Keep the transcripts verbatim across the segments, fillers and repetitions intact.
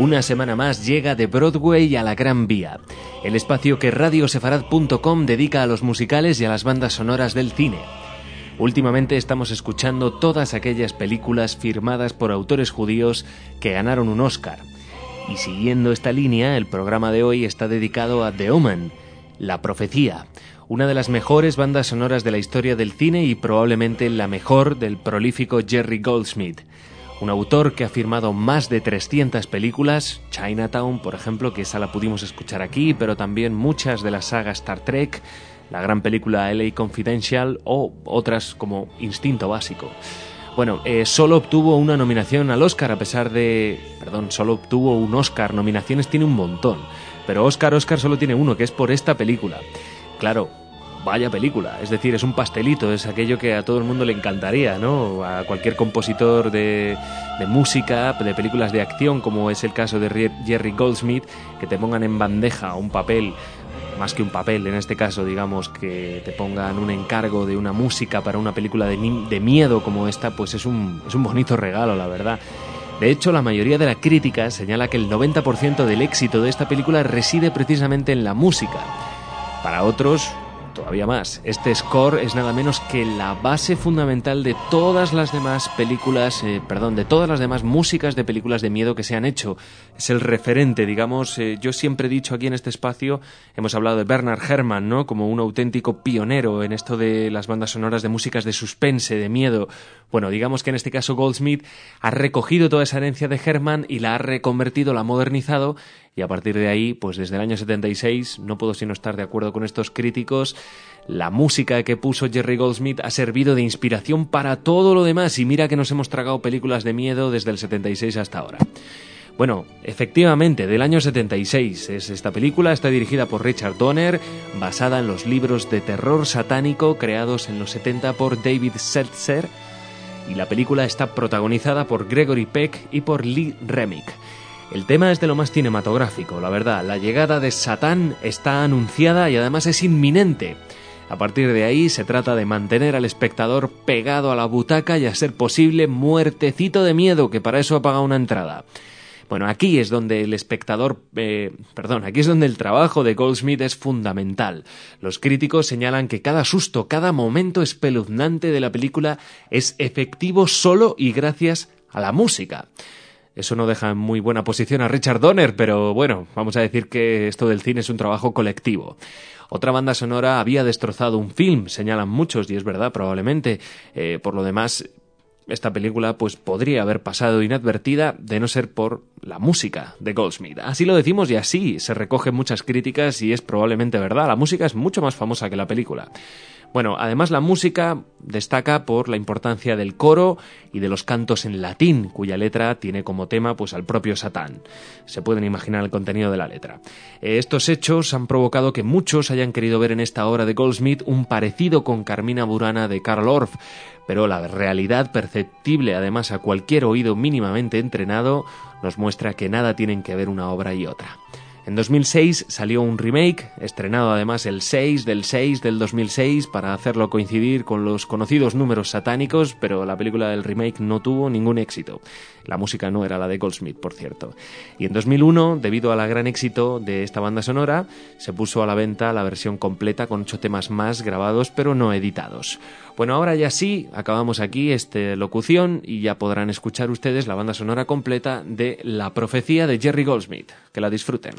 Una semana más llega de Broadway a la Gran Vía, el espacio que radio sefarad punto com dedica a los musicales y a las bandas sonoras del cine. Últimamente estamos escuchando todas aquellas películas firmadas por autores judíos que ganaron un Oscar. Y siguiendo esta línea, el programa de hoy está dedicado a The Omen, La Profecía, una de las mejores bandas sonoras de la historia del cine y probablemente la mejor del prolífico Jerry Goldsmith. Un autor que ha firmado más de trescientas películas, Chinatown, por ejemplo, que esa la pudimos escuchar aquí, pero también muchas de la saga Star Trek, la gran película L A Confidential o otras como Instinto Básico. Bueno, eh, solo obtuvo una nominación al Oscar a pesar de... Perdón, solo obtuvo un Oscar. Nominaciones tiene un montón, pero Oscar, Oscar solo tiene uno, que es por esta película. Claro, vaya película, es decir, es un pastelito, es aquello que a todo el mundo le encantaría, ¿no? A cualquier compositor de, de música, de películas de acción, como es el caso de Jerry Goldsmith, que te pongan en bandeja un papel, más que un papel en este caso, digamos, que te pongan un encargo de una música para una película de, de miedo como esta, pues es un, es un bonito regalo, la verdad. De hecho, la mayoría de la crítica señala que el noventa por ciento del éxito de esta película reside precisamente en la música. Para otros, todavía más. Este score es nada menos que la base fundamental de todas las demás películas, eh, perdón, de todas las demás músicas de películas de miedo que se han hecho. Es el referente, digamos. Eh, yo siempre he dicho aquí en este espacio, hemos hablado de Bernard Herrmann, ¿no? Como un auténtico pionero en esto de las bandas sonoras de músicas de suspense, de miedo. Bueno, digamos que en este caso Goldsmith ha recogido toda esa herencia de Herrmann y la ha reconvertido, la ha modernizado. Y a partir de ahí, pues desde el año setenta y seis, no puedo sino estar de acuerdo con estos críticos, la música que puso Jerry Goldsmith ha servido de inspiración para todo lo demás, y mira que nos hemos tragado películas de miedo desde el setenta y seis hasta ahora. Bueno, efectivamente, del año setenta y seis es esta película, está dirigida por Richard Donner, basada en los libros de terror satánico creados en los setenta por David Seltzer, y la película está protagonizada por Gregory Peck y por Lee Remick. El tema es de lo más cinematográfico, la verdad. La llegada de Satán está anunciada y además es inminente. A partir de ahí se trata de mantener al espectador pegado a la butaca y, a ser posible, muertecito de miedo, que para eso ha pagado una entrada. Bueno, aquí es donde el espectador, eh, perdón, aquí es donde el trabajo de Goldsmith es fundamental. Los críticos señalan que cada susto, cada momento espeluznante de la película es efectivo solo y gracias a la música. Eso no deja en muy buena posición a Richard Donner, pero bueno, vamos a decir que esto del cine es un trabajo colectivo. Otra banda sonora había destrozado un film, señalan muchos, y es verdad, probablemente. Eh, por lo demás, esta película pues podría haber pasado inadvertida de no ser por la música de Goldsmith. Así lo decimos y así se recogen muchas críticas y es probablemente verdad. La música es mucho más famosa que la película. Bueno, además la música destaca por la importancia del coro y de los cantos en latín, cuya letra tiene como tema pues al propio Satán. Se pueden imaginar el contenido de la letra. Eh, estos hechos han provocado que muchos hayan querido ver en esta obra de Goldsmith un parecido con Carmina Burana de Carl Orff, pero la realidad, perceptible además a cualquier oído mínimamente entrenado, nos muestra que nada tienen que ver una obra y otra. En dos mil seis salió un remake, estrenado además el seis del seis del dos mil seis para hacerlo coincidir con los conocidos números satánicos, pero la película del remake no tuvo ningún éxito. La música no era la de Goldsmith, por cierto. Y en dos mil uno, debido al gran éxito de esta banda sonora, se puso a la venta la versión completa con ocho temas más grabados pero no editados. Bueno, ahora ya sí, acabamos aquí esta locución y ya podrán escuchar ustedes la banda sonora completa de La Profecía de Jerry Goldsmith. Que la disfruten.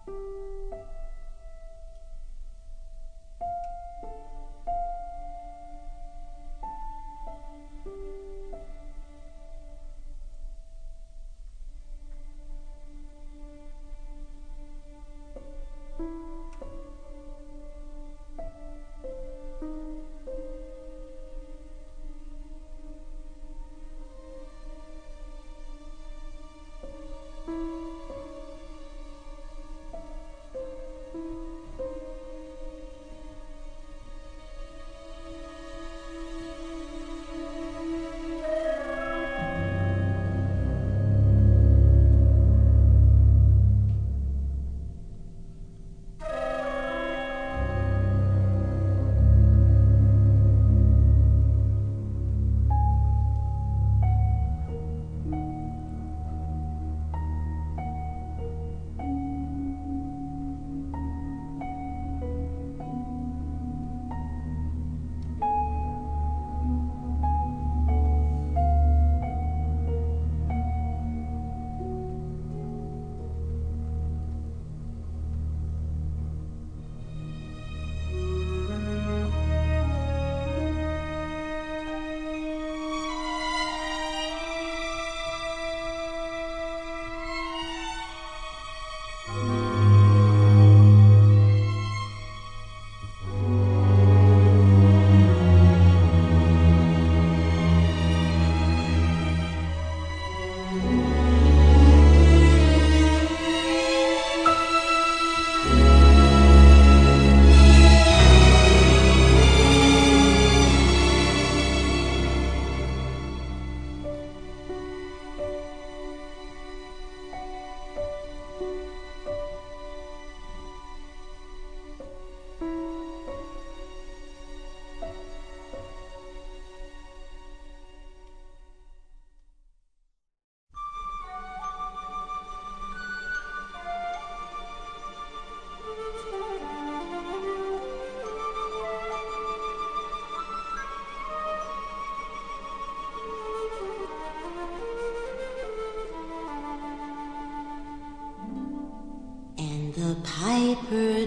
The piper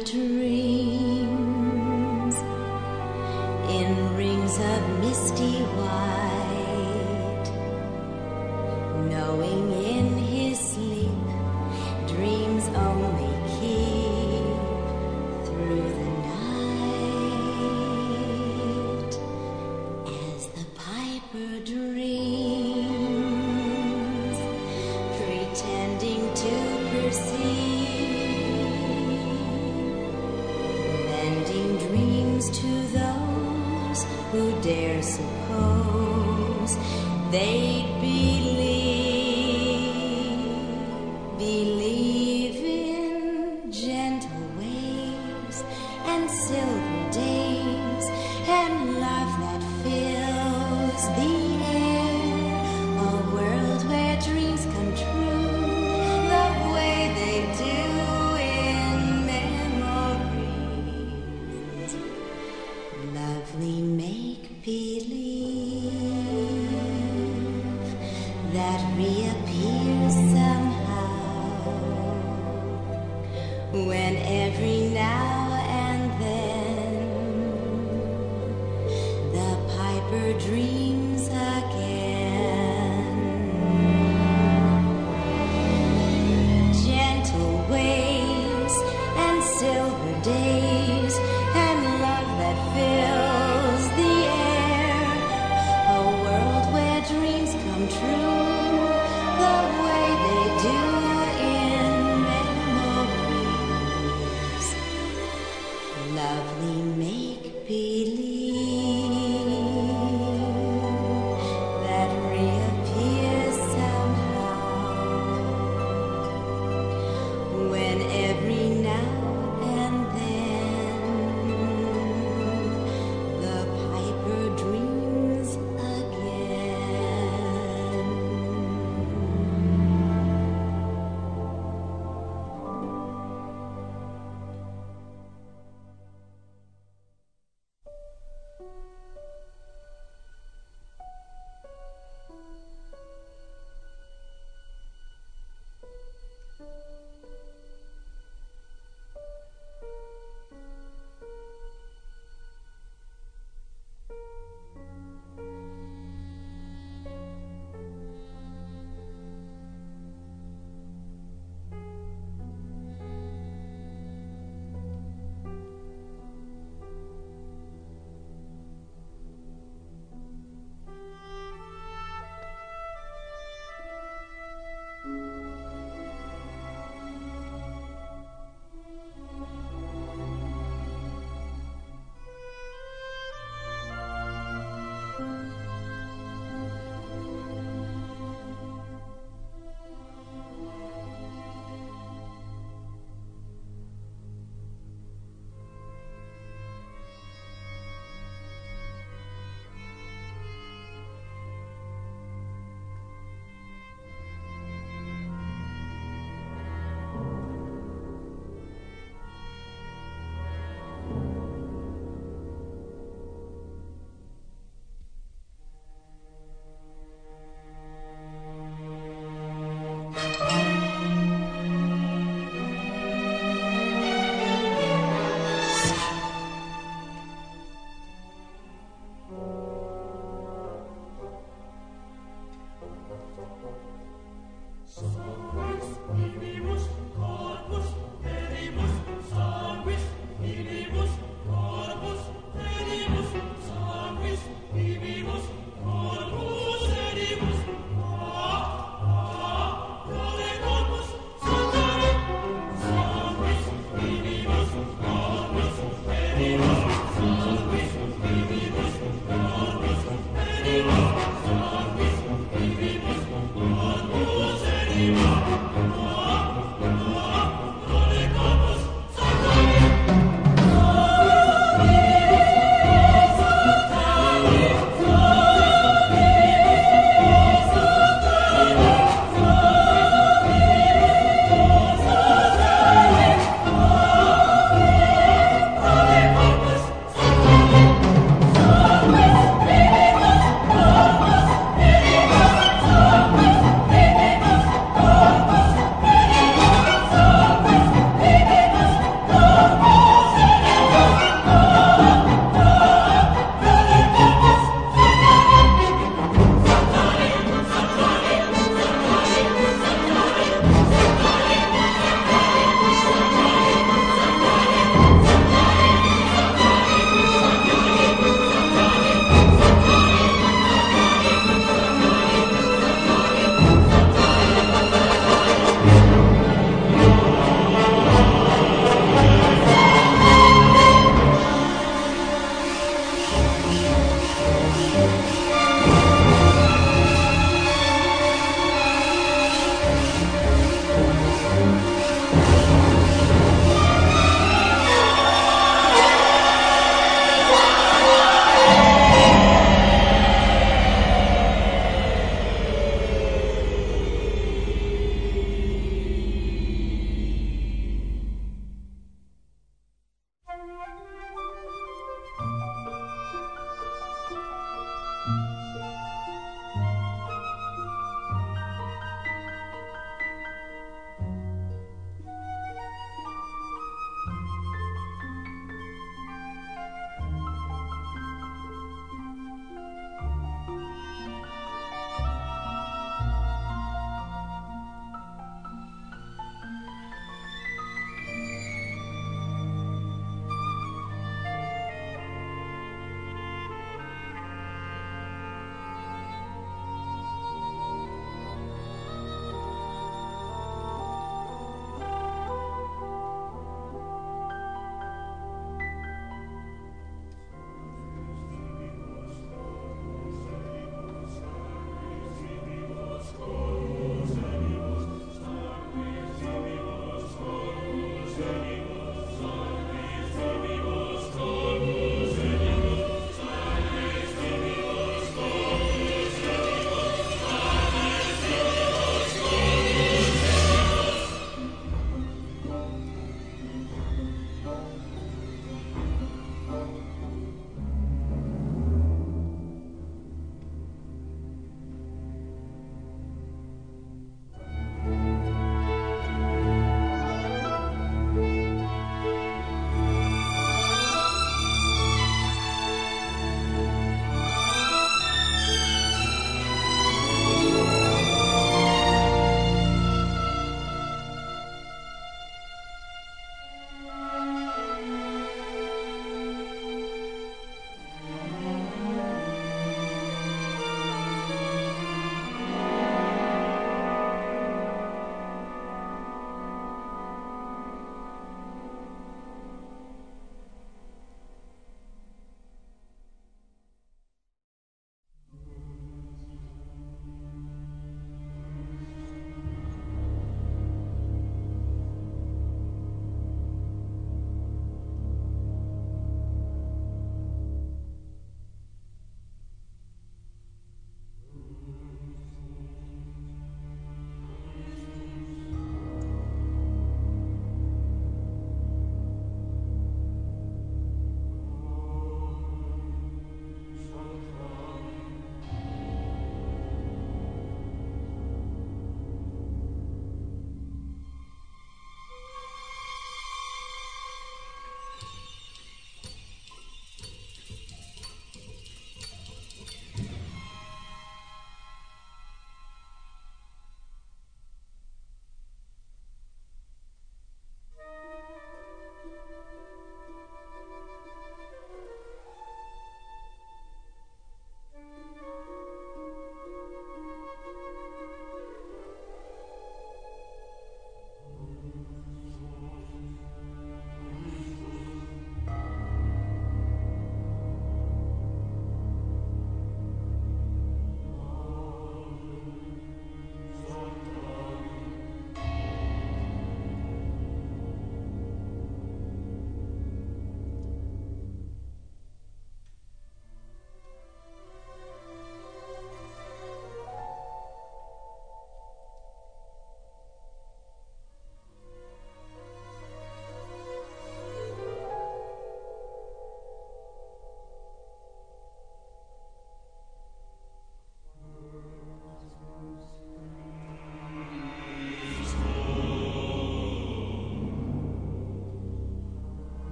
dreams in rings of misty white, knowing in his sleep dreams only keep through the night. As the piper dreams, pretending to perceive, to those who dare suppose they'd believe, believe in gentle waves and silver days and love that fills the air, a world where dreams come true the way they do in memories. Lovely make-believe that reappears somehow when every now